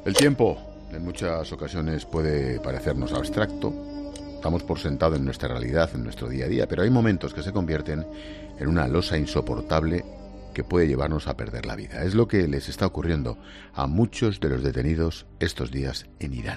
El tiempo en muchas ocasiones puede parecernos abstracto. Damos por sentado en nuestra realidad, en nuestro día a día, pero hay momentos que se convierten en una losa insoportable que puede llevarnos a perder la vida. Es lo que les está ocurriendo a muchos de los detenidos estos días en Irán.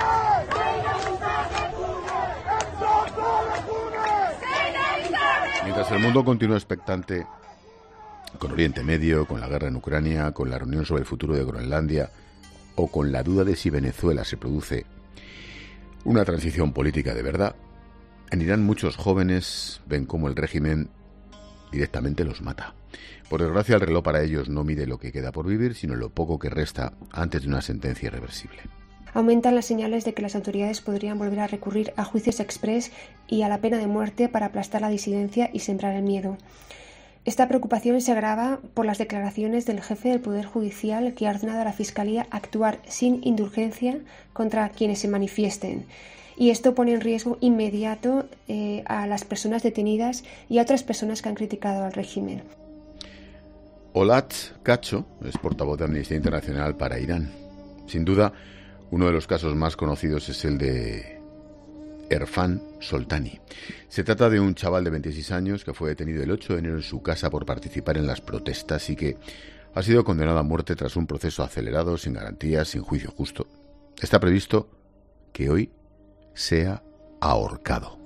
Mientras el mundo continúa expectante con Oriente Medio, con la guerra en Ucrania, con la reunión sobre el futuro de Groenlandia o con la duda de si Venezuela se produce una transición política de verdad, en Irán muchos jóvenes ven cómo el régimen directamente los mata. Por desgracia, el reloj para ellos no mide lo que queda por vivir, sino lo poco que resta antes de una sentencia irreversible. Aumentan las señales de que las autoridades podrían volver a recurrir a juicios exprés y a la pena de muerte para aplastar la disidencia y sembrar el miedo. Esta preocupación se agrava por las declaraciones del jefe del Poder Judicial, que ha ordenado a la Fiscalía actuar sin indulgencia contra quienes se manifiesten. Y esto pone en riesgo inmediato a las personas detenidas y a otras personas que han criticado al régimen. Olat Cacho es portavoz de Amnistía Internacional para Irán. Sin duda, uno de los casos más conocidos es el de Erfan Soltani. Se trata de un chaval de 26 años que fue detenido el 8 de enero en su casa por participar en las protestas y que ha sido condenado a muerte tras un proceso acelerado, sin garantías, sin juicio justo. Está previsto que hoy sea ahorcado.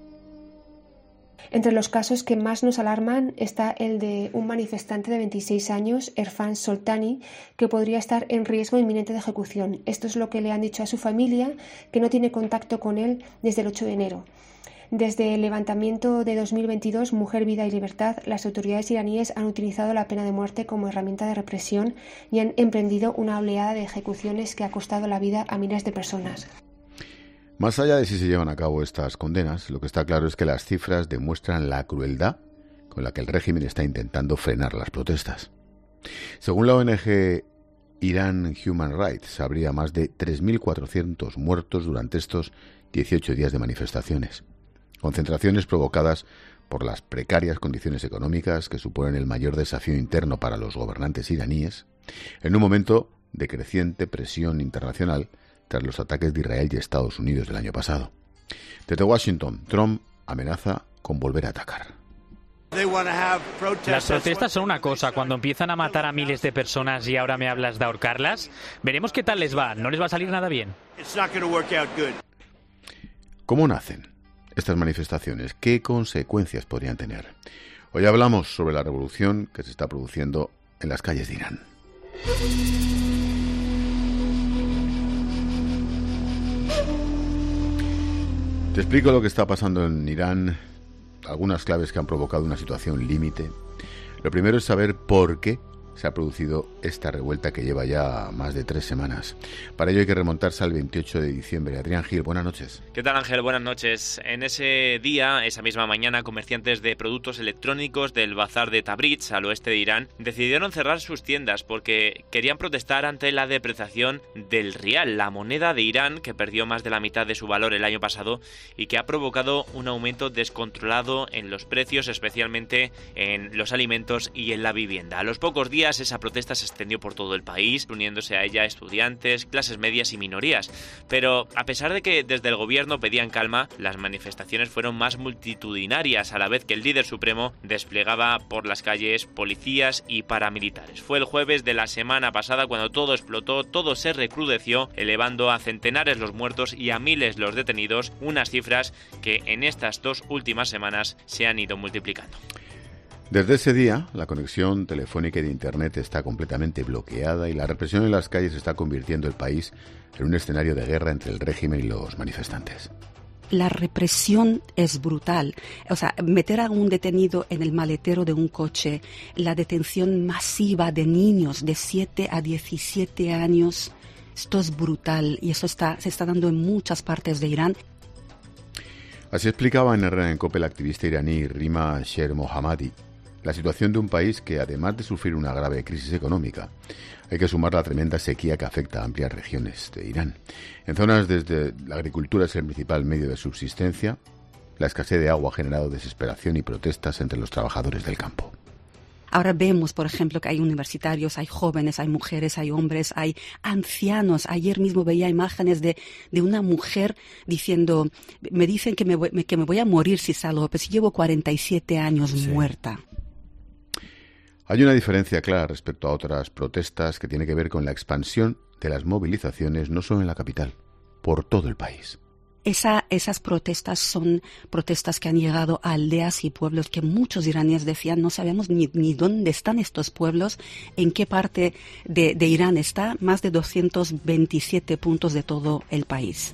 Entre los casos que más nos alarman está el de un manifestante de 26 años, Erfan Soltani, que podría estar en riesgo inminente de ejecución. Esto es lo que le han dicho a su familia, que no tiene contacto con él desde el 8 de enero. Desde el levantamiento de 2022, Mujer, Vida y Libertad, las autoridades iraníes han utilizado la pena de muerte como herramienta de represión y han emprendido una oleada de ejecuciones que ha costado la vida a miles de personas. Más allá de si se llevan a cabo estas condenas, lo que está claro es que las cifras demuestran la crueldad con la que el régimen está intentando frenar las protestas. Según la ONG Iran Human Rights, habría más de 3.400 muertos durante estos 18 días de manifestaciones. Concentraciones provocadas por las precarias condiciones económicas que suponen el mayor desafío interno para los gobernantes iraníes, en un momento de creciente presión internacional tras los ataques de Israel y Estados Unidos del año pasado. Desde Washington, Trump amenaza con volver a atacar. Las protestas son una cosa, cuando empiezan a matar a miles de personas y ahora me hablas de ahorcarlas, veremos qué tal les va, no les va a salir nada bien. ¿Cómo nacen estas manifestaciones? ¿Qué consecuencias podrían tener? Hoy hablamos sobre la revolución que se está produciendo en las calles de Irán. Te explico lo que está pasando en Irán, algunas claves que han provocado una situación límite. Lo primero es saber por qué se ha producido esta revuelta que lleva ya más de 3 semanas. Para ello hay que remontarse al 28 de diciembre. Adrián Gil, buenas noches. ¿Qué tal, Ángel? Buenas noches. En ese día, esa misma mañana, comerciantes de productos electrónicos del bazar de Tabriz, al oeste de Irán, decidieron cerrar sus tiendas porque querían protestar ante la depreciación del rial, la moneda de Irán, que perdió más de la mitad de su valor el año pasado y que ha provocado un aumento descontrolado en los precios, especialmente en los alimentos y en la vivienda. A los pocos días, esa protesta se extendió por todo el país, uniéndose a ella estudiantes, clases medias y minorías. Pero a pesar de que desde el gobierno pedían calma, las manifestaciones fueron más multitudinarias, a la vez que el líder supremo desplegaba por las calles policías y paramilitares. Fue el jueves de la semana pasada cuando todo explotó, todo se recrudeció, elevando a centenares los muertos y a miles los detenidos, unas cifras que en estas 2 últimas semanas se han ido multiplicando. Desde ese día, la conexión telefónica y de Internet está completamente bloqueada y la represión en las calles está convirtiendo el país en un escenario de guerra entre el régimen y los manifestantes. La represión es brutal. O sea, meter a un detenido en el maletero de un coche, la detención masiva de niños de 7 a 17 años, esto es brutal y eso se está dando en muchas partes de Irán. Así explicaba en Herrera en COPE la activista iraní Rima Sher Mohammadi la situación de un país que, además de sufrir una grave crisis económica, hay que sumar la tremenda sequía que afecta a amplias regiones de Irán. En zonas desde la agricultura es el principal medio de subsistencia, la escasez de agua ha generado desesperación y protestas entre los trabajadores del campo. Ahora vemos, por ejemplo, que hay universitarios, hay jóvenes, hay mujeres, hay hombres, hay ancianos. Ayer mismo veía imágenes de una mujer diciendo, me dicen que me voy a morir si salgo, pero si llevo 47 años muerta. Hay una diferencia clara respecto a otras protestas que tiene que ver con la expansión de las movilizaciones, no solo en la capital, por todo el país. Esas protestas son protestas que han llegado a aldeas y pueblos que muchos iraníes decían, no sabemos ni dónde están estos pueblos, en qué parte de Irán está, más de 227 puntos de todo el país.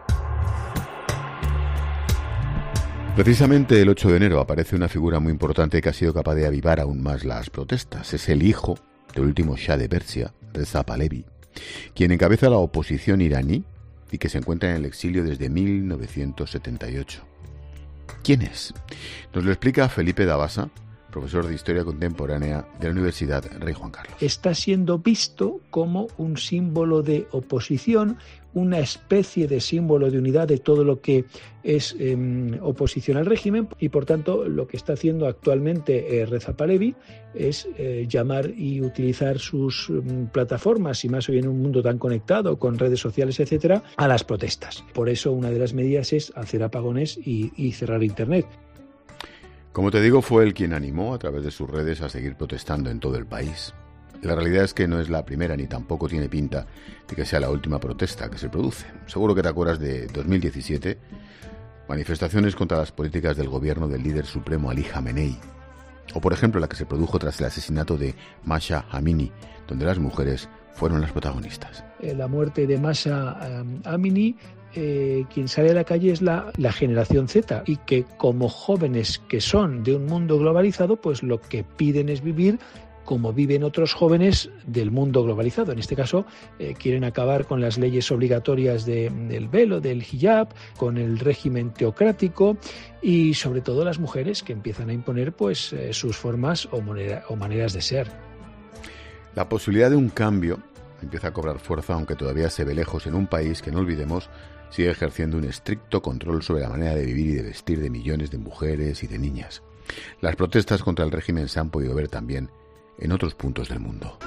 Precisamente el 8 de enero aparece una figura muy importante que ha sido capaz de avivar aún más las protestas. Es el hijo del último Shah de Persia, Reza Pahlavi, quien encabeza la oposición iraní y que se encuentra en el exilio desde 1978. ¿Quién es? Nos lo explica Felipe Dabasa, profesor de Historia Contemporánea de la Universidad Rey Juan Carlos. Está siendo visto como un símbolo de oposición, una especie de símbolo de unidad de todo lo que es oposición al régimen, y por tanto lo que está haciendo actualmente Reza Pahlavi es llamar y utilizar sus plataformas, y más hoy en un mundo tan conectado con redes sociales, etcétera, a las protestas. Por eso una de las medidas es hacer apagones y cerrar Internet. Como te digo, fue él quien animó a través de sus redes a seguir protestando en todo el país. La realidad es que no es la primera ni tampoco tiene pinta de que sea la última protesta que se produce. Seguro que te acuerdas de 2017, manifestaciones contra las políticas del gobierno del líder supremo Ali Khamenei, o por ejemplo la que se produjo tras el asesinato de Mahsa Amini, donde las mujeres fueron las protagonistas. La muerte de Mahsa Amini, quien sale a la calle es la generación Z, y que como jóvenes que son de un mundo globalizado, pues lo que piden es vivir como viven otros jóvenes del mundo globalizado. En este caso, quieren acabar con las leyes obligatorias del velo, del hijab, con el régimen teocrático y sobre todo las mujeres que empiezan a imponer pues sus formas o maneras de ser. La posibilidad de un cambio empieza a cobrar fuerza, aunque todavía se ve lejos en un país que, no olvidemos, sigue ejerciendo un estricto control sobre la manera de vivir y de vestir de millones de mujeres y de niñas. Las protestas contra el régimen se han podido ver también en otros puntos del mundo.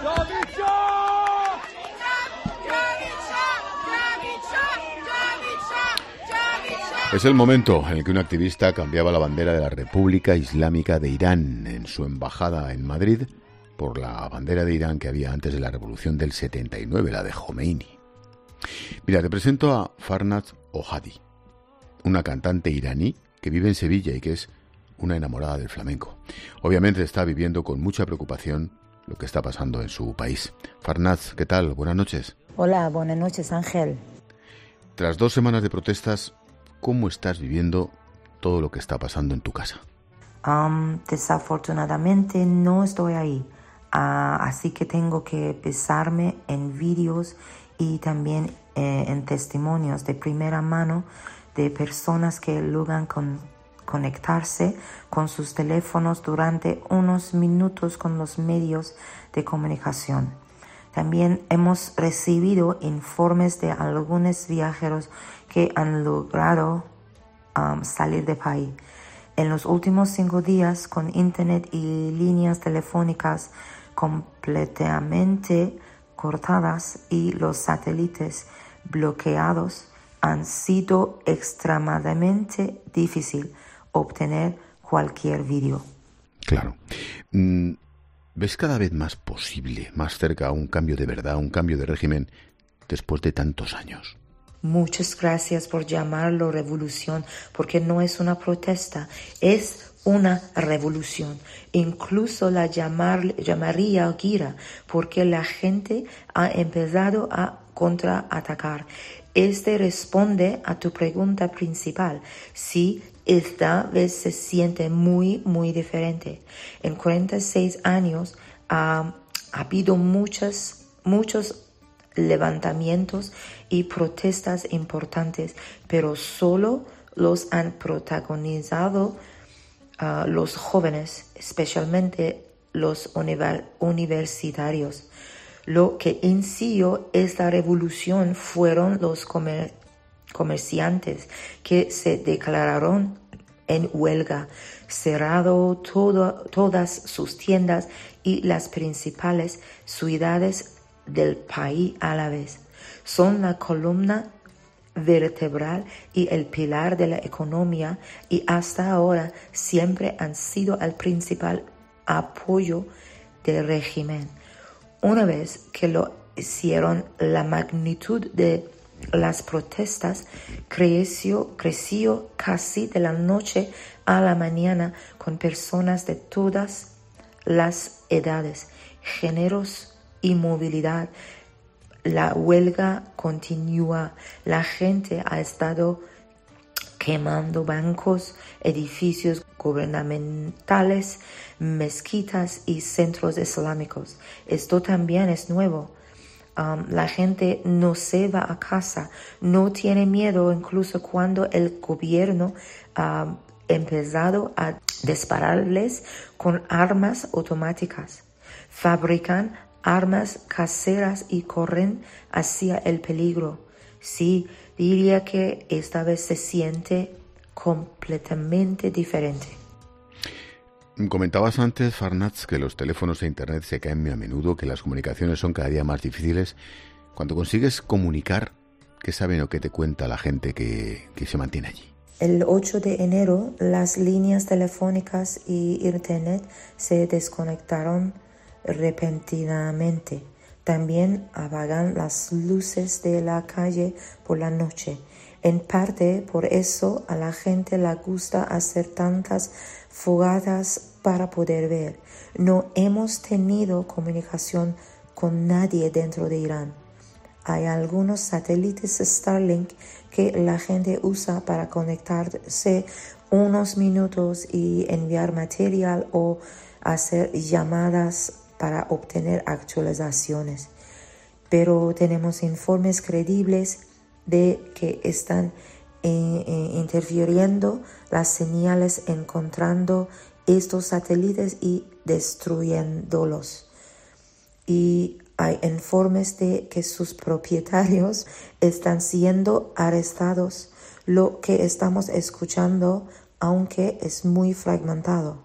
Es el momento en el que un activista cambiaba la bandera de la República Islámica de Irán en su embajada en Madrid por la bandera de Irán que había antes de la revolución del 79, la de Jomeini. Mira, te presento a Farnaz Ohadi, una cantante iraní que vive en Sevilla y que es una enamorada del flamenco. Obviamente está viviendo con mucha preocupación lo que está pasando en su país. Farnaz, ¿qué tal? Buenas noches. Hola, buenas noches, Ángel. Tras 2 semanas de protestas, ¿cómo estás viviendo todo lo que está pasando en tu casa? Desafortunadamente no estoy ahí, así que tengo que basarme en vídeos y también en testimonios de primera mano de personas que logran conectarse con sus teléfonos durante unos minutos con los medios de comunicación. También hemos recibido informes de algunos viajeros que han logrado salir del país. En los últimos 5 días, con internet y líneas telefónicas completamente cortadas y los satélites bloqueados, han sido extremadamente difícil obtener cualquier vídeo. Claro. ¿Ves cada vez más posible, más cerca, un cambio de verdad, un cambio de régimen después de tantos años? Muchas gracias por llamarlo revolución, porque no es una protesta, es una revolución. Incluso la llamaría guerra, porque la gente ha empezado a contraatacar. Este responde a tu pregunta principal. Sí, esta vez se siente muy, muy diferente. En 46 años ha habido muchos levantamientos y protestas importantes, pero solo los han protagonizado los jóvenes, especialmente los universitarios. Lo que inició esta revolución fueron los comerciantes que se declararon en huelga, cerrado todas sus tiendas y las principales ciudades del país a la vez. Son la columna vertebral y el pilar de la economía y hasta ahora siempre han sido el principal apoyo del régimen. Una vez que lo hicieron, la magnitud de las protestas creció casi de la noche a la mañana con personas de todas las edades, géneros y movilidad. La huelga continúa. La gente ha estado quemando bancos, edificios gubernamentales, mezquitas y centros islámicos. Esto también es nuevo. La gente no se va a casa, no tiene miedo incluso cuando el gobierno ha empezado a dispararles con armas automáticas. Fabrican armas caseras y corren hacia el peligro. Sí, diría que esta vez se siente completamente diferente. Comentabas antes, Farnaz, que los teléfonos e Internet se caen muy a menudo, que las comunicaciones son cada día más difíciles. Cuando consigues comunicar, ¿qué saben o qué te cuenta la gente que se mantiene allí? El 8 de enero, las líneas telefónicas y Internet se desconectaron repentinamente. También apagan las luces de la calle por la noche. En parte por eso a la gente le gusta hacer tantas fogatas para poder ver. No hemos tenido comunicación con nadie dentro de Irán. Hay algunos satélites Starlink que la gente usa para conectarse unos minutos y enviar material o hacer llamadas para obtener actualizaciones. Pero tenemos informes creíbles de que están interfiriendo las señales, encontrando estos satélites y destruyéndolos. Y hay informes de que sus propietarios están siendo arrestados. Lo que estamos escuchando, aunque es muy fragmentado,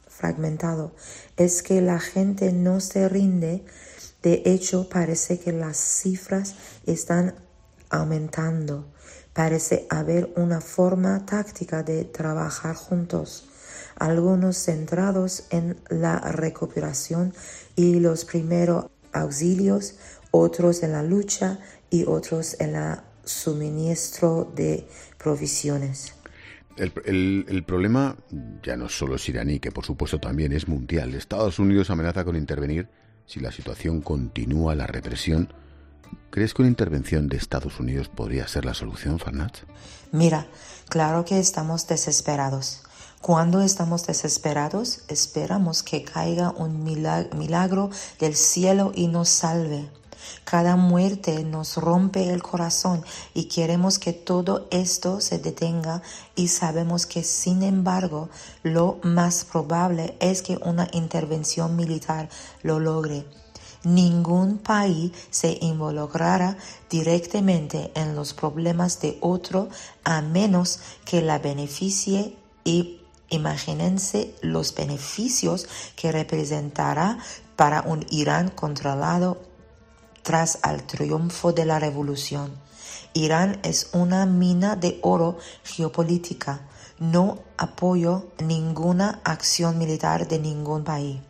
es que la gente no se rinde. De hecho, parece que las cifras están aumentando. Parece haber una forma táctica de trabajar juntos, algunos centrados en la recuperación y los primeros auxilios, otros en la lucha y otros en el suministro de provisiones. El problema ya no solo es iraní, que por supuesto también es mundial. Estados Unidos amenaza con intervenir si la situación continúa la represión. ¿Crees que una intervención de Estados Unidos podría ser la solución, Farnaz? Mira, claro que estamos desesperados. Cuando estamos desesperados, esperamos que caiga un milagro del cielo y nos salve. Cada muerte nos rompe el corazón y queremos que todo esto se detenga y sabemos que, sin embargo, lo más probable es que una intervención militar lo logre. Ningún país se involucrará directamente en los problemas de otro a menos que la beneficie y imagínense los beneficios que representará para un Irán controlado tras el triunfo de la revolución. Irán es una mina de oro geopolítica. No apoyo ninguna acción militar de ningún país.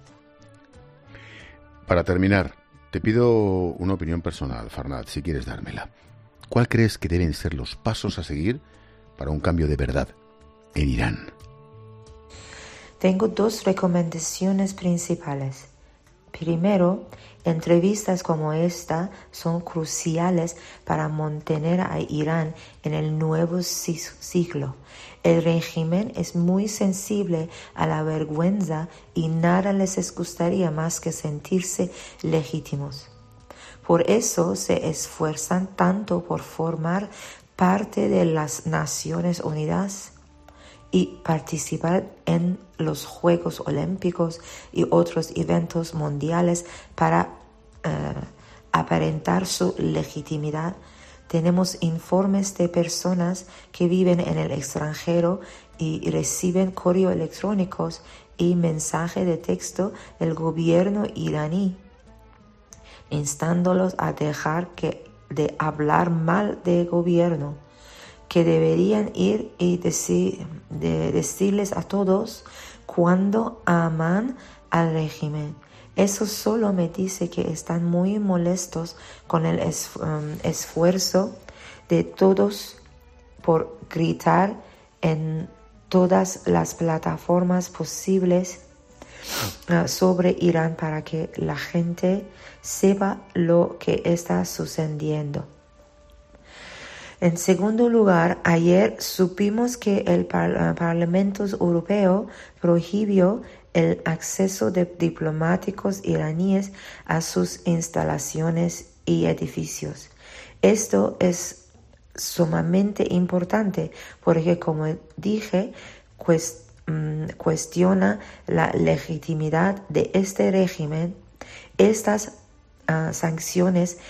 Para terminar, te pido una opinión personal, Farnaz, si quieres dármela. ¿Cuál crees que deben ser los pasos a seguir para un cambio de verdad en Irán? Tengo dos recomendaciones principales. Primero, entrevistas como esta son cruciales para mantener a Irán en el nuevo siglo. El régimen es muy sensible a la vergüenza y nada les gustaría más que sentirse legítimos. Por eso se esfuerzan tanto por formar parte de las Naciones Unidas y participar en los Juegos Olímpicos y otros eventos mundiales para aparentar su legitimidad. Tenemos informes de personas que viven en el extranjero y reciben correos electrónicos y mensajes de texto del gobierno iraní, instándolos a dejar de hablar mal del gobierno, que deberían ir y decirles a todos cuando aman al régimen. Eso solo me dice que están muy molestos con el esfuerzo de todos por gritar en todas las plataformas posibles sobre Irán para que la gente sepa lo que está sucediendo. En segundo lugar, ayer supimos que el Parlamento Europeo prohibió el acceso de diplomáticos iraníes a sus instalaciones y edificios. Esto es sumamente importante porque, como dije, cuestiona la legitimidad de este régimen. Estas sanciones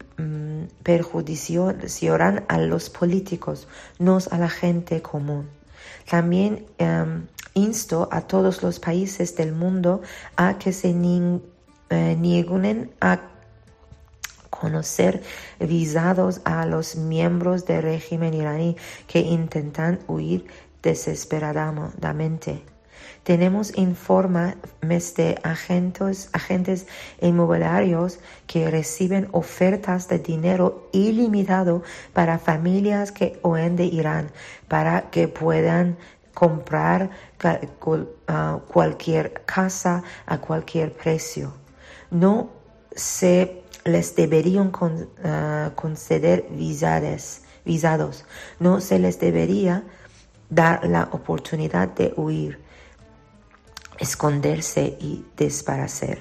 perjudicarán a los políticos, no a la gente común. También insto a todos los países del mundo a que se nieguen a conceder visados a los miembros del régimen iraní que intentan huir desesperadamente. Tenemos informes de agentes inmobiliarios que reciben ofertas de dinero ilimitado para familias que huyen de Irán para que puedan comprar cualquier casa a cualquier precio. No se les deberían conceder visados. No se les debería dar la oportunidad de huir, esconderse y desaparecer.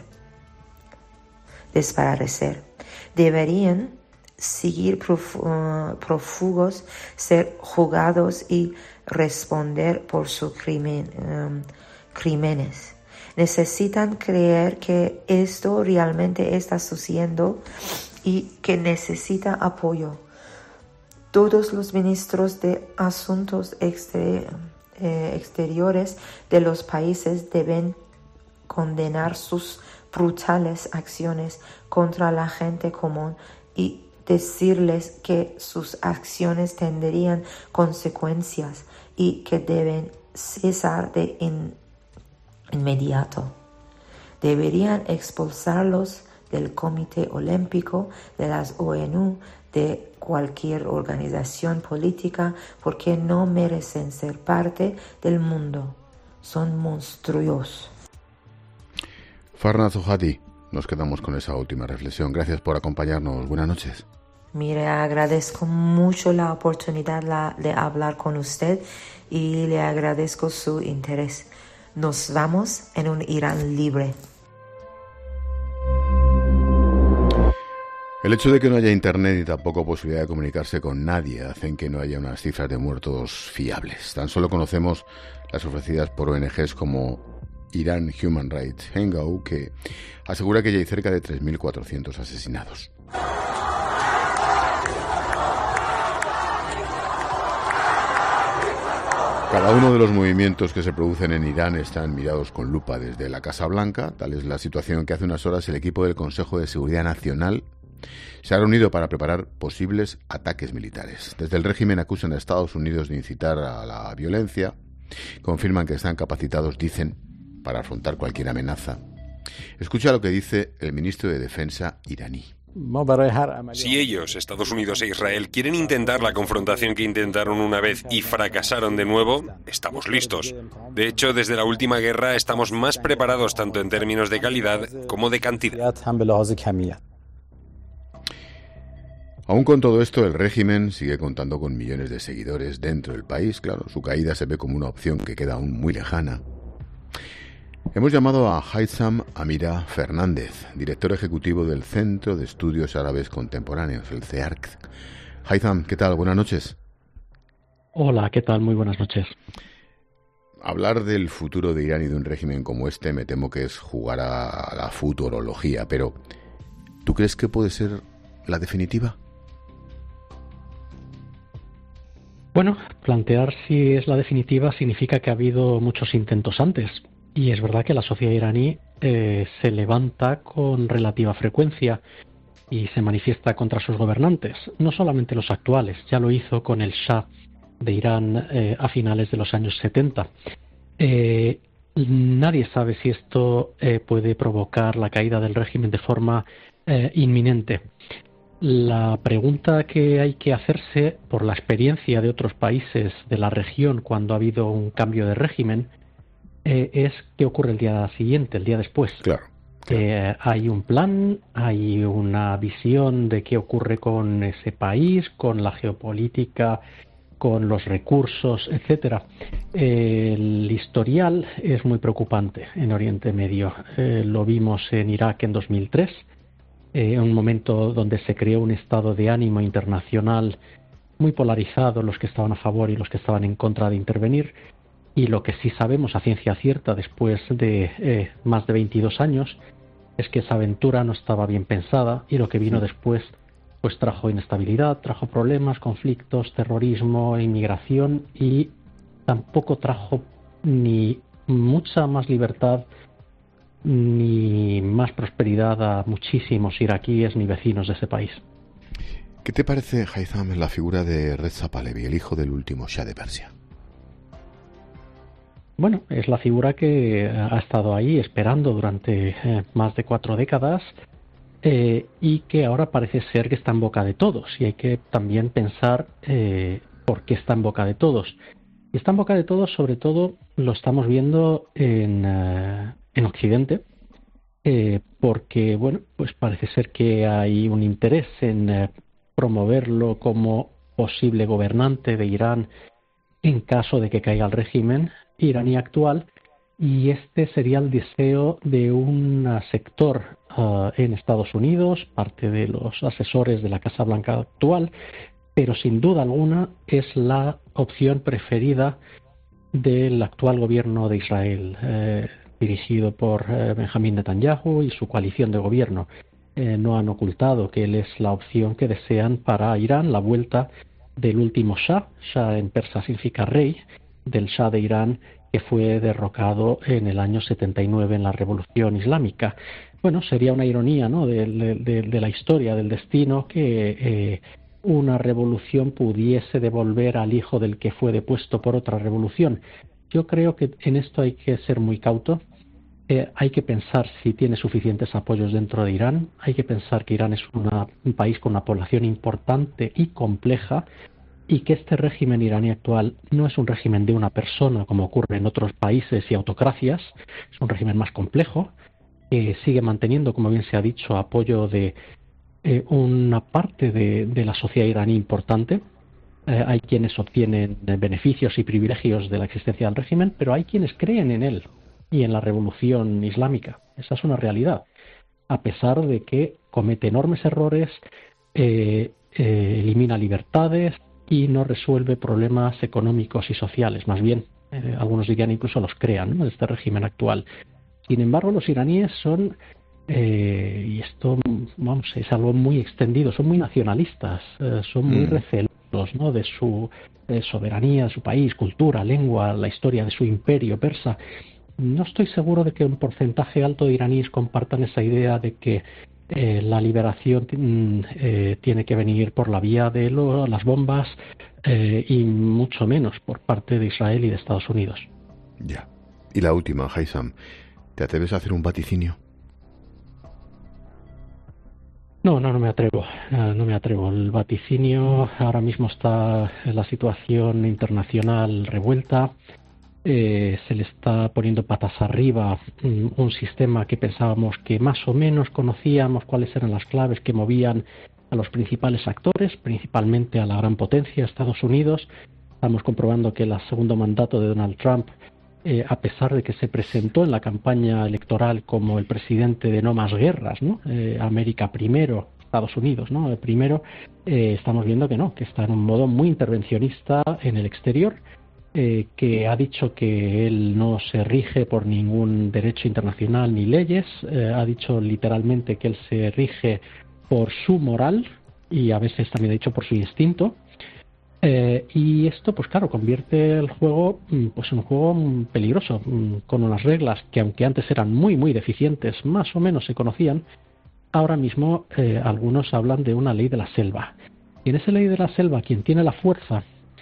Deberían seguir prófugos, ser juzgados y responder por sus crímenes. Necesitan creer que esto realmente está sucediendo y que necesita apoyo. Todos los ministros de Asuntos Exteriores de los países deben condenar sus brutales acciones contra la gente común y decirles que sus acciones tendrían consecuencias y que deben cesar de inmediato. Deberían expulsarlos del Comité Olímpico, de las ONU, de cualquier organización política, porque no merecen ser parte del mundo. Son monstruosos. Farnaz Ojati, nos quedamos con esa última reflexión. Gracias por acompañarnos. Buenas noches. Mire, agradezco mucho la oportunidad de hablar con usted y le agradezco su interés. Nos vamos en un Irán libre. El hecho de que no haya internet y tampoco posibilidad de comunicarse con nadie hacen que no haya unas cifras de muertos fiables. Tan solo conocemos las ofrecidas por ONGs como Iran Human Rights Hangout, que asegura que ya hay cerca de 3.400 asesinados. Cada uno de los movimientos que se producen en Irán están mirados con lupa desde la Casa Blanca. Tal es la situación que hace unas horas el equipo del Consejo de Seguridad Nacional se ha reunido para preparar posibles ataques militares. Desde el régimen acusan a Estados Unidos de incitar a la violencia, confirman que están capacitados, dicen, para afrontar cualquier amenaza. Escucha lo que dice el ministro de Defensa iraní. Si ellos, Estados Unidos e Israel, quieren intentar la confrontación que intentaron una vez y fracasaron de nuevo, estamos listos. De hecho, desde la última guerra estamos más preparados tanto en términos de calidad como de cantidad. Aún con todo esto, el régimen sigue contando con millones de seguidores dentro del país. Claro, su caída se ve como una opción que queda aún muy lejana. Hemos llamado a Haitham Amira Fernández, director ejecutivo del Centro de Estudios Árabes Contemporáneos, el CEARC. Haitham, ¿qué tal? Buenas noches. Hola, ¿qué tal? Muy buenas noches. Hablar del futuro de Irán y de un régimen como este me temo que es jugar a la futurología, pero ¿tú crees que puede ser la definitiva? Bueno, plantear si es la definitiva significa que ha habido muchos intentos antes. Y es verdad que la sociedad iraní se levanta con relativa frecuencia y se manifiesta contra sus gobernantes, no solamente los actuales, ya lo hizo con el Shah de Irán a finales de los años 70. Nadie sabe si esto puede provocar la caída del régimen de forma inminente. La pregunta que hay que hacerse por la experiencia de otros países de la región cuando ha habido un cambio de régimen es qué ocurre el día siguiente, el día después. Claro. Hay un plan, hay una visión de qué ocurre con ese país, con la geopolítica, con los recursos, etcétera. El historial es muy preocupante en Oriente Medio. Lo vimos en Irak en 2003, en un momento donde se creó un estado de ánimo internacional muy polarizado, los que estaban a favor y los que estaban en contra de intervenir. Y lo que sí sabemos a ciencia cierta después de más de 22 años es que esa aventura no estaba bien pensada y lo que vino después pues trajo inestabilidad, trajo problemas, conflictos, terrorismo, inmigración y tampoco trajo ni mucha más libertad ni más prosperidad a muchísimos iraquíes ni vecinos de ese país. ¿Qué te parece, Haitham, la figura de Reza Pahlavi, el hijo del último Shah de Persia? Bueno, es la figura que ha estado ahí esperando durante más de 4 décadas y que ahora parece ser que está en boca de todos. Y hay que también pensar por qué está en boca de todos. Y está en boca de todos, sobre todo, lo estamos viendo en Occidente, porque, bueno, pues parece ser que hay un interés en promoverlo como posible gobernante de Irán en caso de que caiga el régimen iraní actual, y este sería el deseo de un sector en Estados Unidos, parte de los asesores de la Casa Blanca actual, pero sin duda alguna es la opción preferida del actual gobierno de Israel, dirigido por Benjamín Netanyahu y su coalición de gobierno. No han ocultado que él es la opción que desean para Irán, la vuelta del último Shah. Shah en persa significa rey, del Shah de Irán, que fue derrocado en el año 79 en la Revolución Islámica. Bueno, sería una ironía, ¿no?, de la historia, del destino, que una revolución pudiese devolver al hijo del que fue depuesto por otra revolución. Yo creo que en esto hay que ser muy cauto. Hay que pensar si tiene suficientes apoyos dentro de Irán. Hay que pensar que Irán es un país con una población importante y compleja, y que este régimen iraní actual no es un régimen de una persona como ocurre en otros países y autocracias. Es un régimen más complejo, que sigue manteniendo, como bien se ha dicho, apoyo de una parte de la sociedad iraní importante. Hay quienes obtienen beneficios y privilegios de la existencia del régimen, pero hay quienes creen en él y en la revolución islámica. Esa es una realidad, a pesar de que comete enormes errores, elimina libertades y no resuelve problemas económicos y sociales. Más bien, algunos dirían incluso los crean, ¿no?, este régimen actual. Sin embargo, los iraníes son, y esto, vamos, es algo muy extendido, son muy nacionalistas, son muy recelosos, ¿no?, de su soberanía, de su país, cultura, lengua, la historia de su imperio persa. No estoy seguro de que un porcentaje alto de iraníes compartan esa idea de que la liberación tiene que venir por la vía de las bombas y mucho menos por parte de Israel y de Estados Unidos. Ya. Y la última, Haitham, ¿te atreves a hacer un vaticinio? No me atrevo. No me atrevo. El vaticinio, ahora mismo está en la situación internacional revuelta. Se le está poniendo patas arriba un sistema que pensábamos que más o menos conocíamos cuáles eran las claves que movían a los principales actores, principalmente a la gran potencia, Estados Unidos. Estamos comprobando que el segundo mandato de Donald Trump, a pesar de que se presentó en la campaña electoral como el presidente de no más guerras, ¿no?, América primero, Estados Unidos, ¿no?, primero, estamos viendo que no, que está en un modo muy intervencionista en el exterior, que ha dicho que él no se rige por ningún derecho internacional ni leyes, ha dicho literalmente que él se rige por su moral y a veces también ha dicho por su instinto. Y esto, pues claro, convierte el juego pues en un juego peligroso, con unas reglas que, aunque antes eran muy, muy deficientes, más o menos se conocían. Ahora mismo algunos hablan de una ley de la selva. Y en esa ley de la selva, quien tiene la fuerza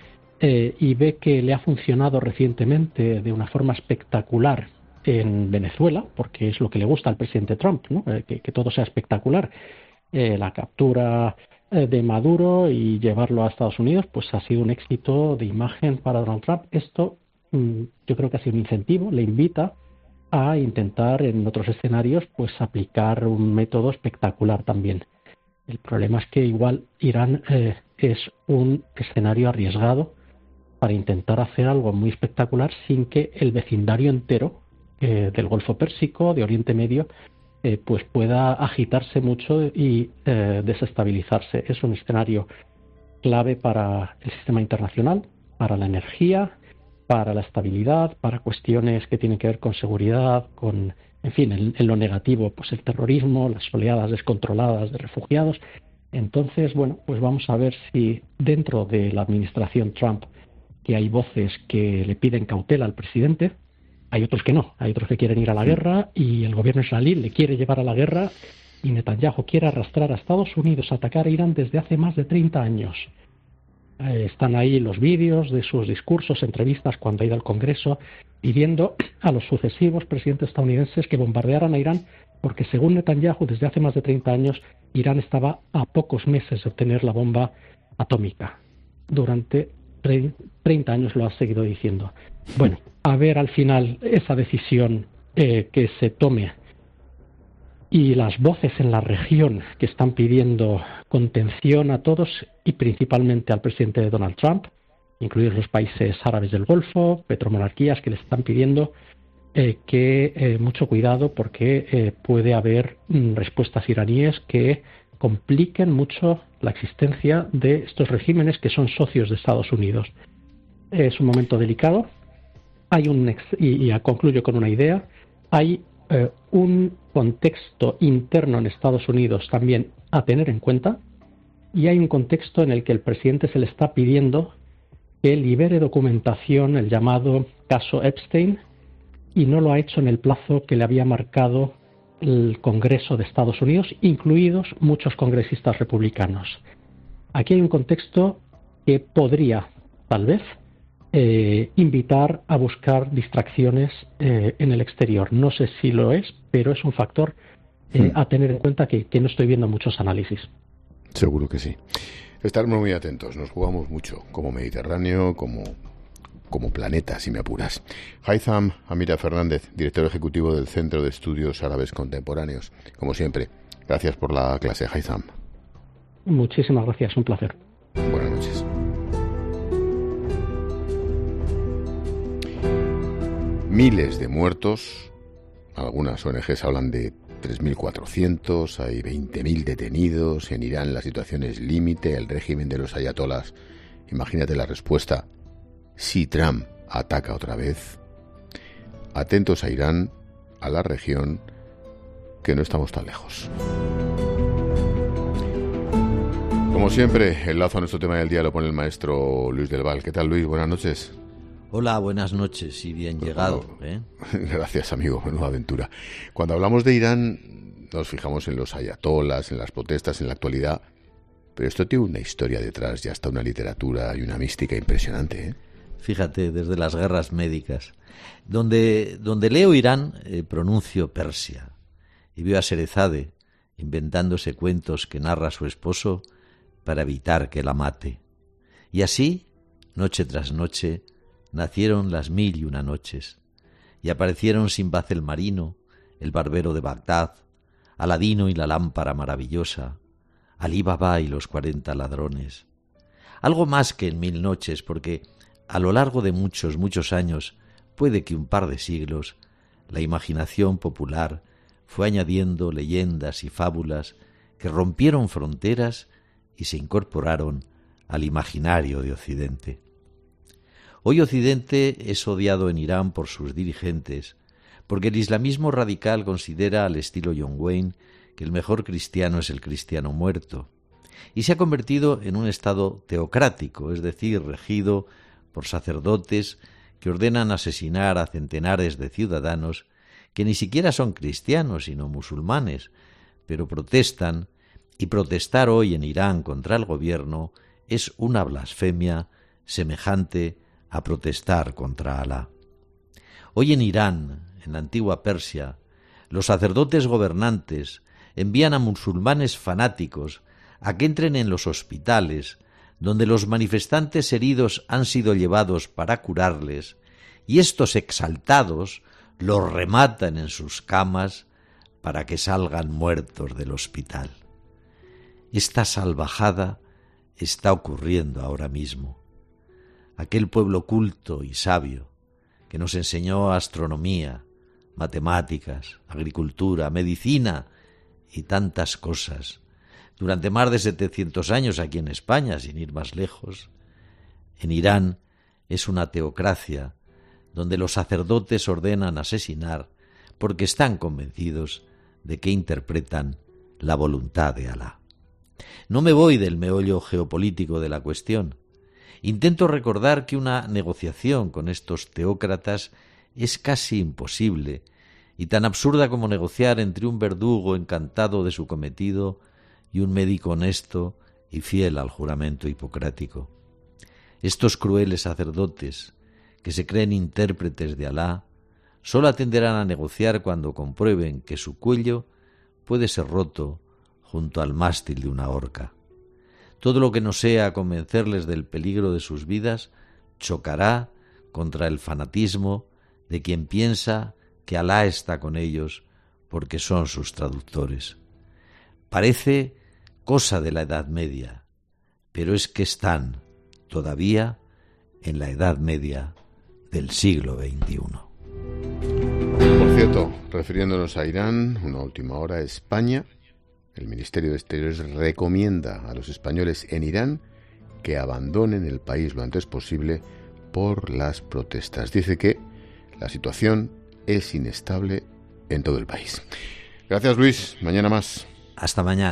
y ve que le ha funcionado recientemente de una forma espectacular en Venezuela, porque es lo que le gusta al presidente Trump, ¿no? Que todo sea espectacular, la captura de Maduro y llevarlo a Estados Unidos, pues ha sido un éxito de imagen para Donald Trump. Esto yo creo que ha sido un incentivo, le invita a intentar en otros escenarios pues aplicar un método espectacular también. El problema es que igual Irán es un escenario arriesgado para intentar hacer algo muy espectacular sin que el vecindario entero del Golfo Pérsico, de Oriente Medio, pues pueda agitarse mucho y desestabilizarse. Es un escenario clave para el sistema internacional, para la energía, para la estabilidad, para cuestiones que tienen que ver con seguridad, con, en fin, en lo negativo, pues el terrorismo, las oleadas descontroladas de refugiados. Entonces, bueno, pues vamos a ver si dentro de la administración Trump, que hay voces que le piden cautela al presidente, hay otros que no, hay otros que quieren ir a la guerra y el gobierno israelí le quiere llevar a la guerra y Netanyahu quiere arrastrar a Estados Unidos a atacar a Irán desde hace más de 30 años. Están ahí los vídeos de sus discursos, entrevistas cuando ha ido al Congreso, pidiendo a los sucesivos presidentes estadounidenses que bombardearan a Irán porque, según Netanyahu, desde hace más de 30 años, Irán estaba a pocos meses de obtener la bomba atómica. Durante 30 años lo ha seguido diciendo. Bueno, a ver al final esa decisión que se tome y las voces en la región que están pidiendo contención a todos y principalmente al presidente Donald Trump, incluidos los países árabes del Golfo, petromonarquías que le están pidiendo que mucho cuidado porque puede haber respuestas iraníes que compliquen mucho la existencia de estos regímenes que son socios de Estados Unidos. Es un momento delicado. Hay y concluyo con una idea. Hay un contexto interno en Estados Unidos también a tener en cuenta y hay un contexto en el que el presidente se le está pidiendo que libere documentación, el llamado caso Epstein, y no lo ha hecho en el plazo que le había marcado el Congreso de Estados Unidos, incluidos muchos congresistas republicanos. Aquí hay un contexto que podría, tal vez, invitar a buscar distracciones en el exterior. No sé si lo es, pero es un factor a tener en cuenta que no estoy viendo muchos análisis. Seguro que sí. Estaremos muy atentos. Nos jugamos mucho, como Mediterráneo, como planeta, si me apuras. Haitham Amira Fernández, director ejecutivo del Centro de Estudios Árabes Contemporáneos. Como siempre, gracias por la clase, Haitham. Muchísimas gracias, un placer. Buenas noches. Miles de muertos, algunas ONGs hablan de 3.400, hay 20.000 detenidos, en Irán la situación es límite, el régimen de los ayatolás. Imagínate la respuesta, si Trump ataca otra vez. Atentos a Irán, a la región, que no estamos tan lejos. Como siempre, el lazo a nuestro tema del día lo pone el maestro Luis del Val. ¿Qué tal, Luis? Buenas noches. Hola, buenas noches y bien llegado. Gracias, amigo, menuda aventura. Cuando hablamos de Irán, nos fijamos en los ayatolas, en las protestas, en la actualidad, pero esto tiene una historia detrás y hasta una literatura y una mística impresionante, ¿eh? Fíjate, desde las guerras médicas. Donde leo Irán, pronuncio Persia. Y veo a Sherezade inventándose cuentos que narra su esposo para evitar que la mate. Y así, noche tras noche, nacieron las 1001 noches, y aparecieron Sinbad el marino, el barbero de Bagdad, Aladino y la lámpara maravillosa, Alí Baba y los 40 ladrones. Algo más que en 1000 noches, porque a lo largo de muchos, muchos años, puede que un par de siglos, la imaginación popular fue añadiendo leyendas y fábulas que rompieron fronteras y se incorporaron al imaginario de Occidente. Hoy Occidente es odiado en Irán por sus dirigentes, porque el islamismo radical considera al estilo John Wayne que el mejor cristiano es el cristiano muerto, y se ha convertido en un Estado teocrático, es decir, regido por sacerdotes que ordenan asesinar a centenares de ciudadanos que ni siquiera son cristianos sino musulmanes, pero protestan, y protestar hoy en Irán contra el gobierno es una blasfemia semejante a protestar contra Alá. Hoy en Irán, en la antigua Persia, los sacerdotes gobernantes envían a musulmanes fanáticos a que entren en los hospitales donde los manifestantes heridos han sido llevados para curarles, y estos exaltados los rematan en sus camas para que salgan muertos del hospital. Esta salvajada está ocurriendo ahora mismo. Aquel pueblo culto y sabio que nos enseñó astronomía, matemáticas, agricultura, medicina y tantas cosas durante más de 700 años aquí en España, sin ir más lejos, en Irán es una teocracia donde los sacerdotes ordenan asesinar porque están convencidos de que interpretan la voluntad de Alá. No me voy del meollo geopolítico de la cuestión. Intento recordar que una negociación con estos teócratas es casi imposible y tan absurda como negociar entre un verdugo encantado de su cometido y un médico honesto y fiel al juramento hipocrático. Estos crueles sacerdotes, que se creen intérpretes de Alá, sólo atenderán a negociar cuando comprueben que su cuello puede ser roto junto al mástil de una horca. Todo lo que no sea convencerles del peligro de sus vidas chocará contra el fanatismo de quien piensa que Alá está con ellos porque son sus traductores. Parece cosa de la Edad Media, pero es que están todavía en la Edad Media del siglo XXI. Por cierto, refiriéndonos a Irán, una última hora, España, el Ministerio de Exteriores recomienda a los españoles en Irán que abandonen el país lo antes posible por las protestas. Dice que la situación es inestable en todo el país. Gracias, Luis. Mañana más. Hasta mañana.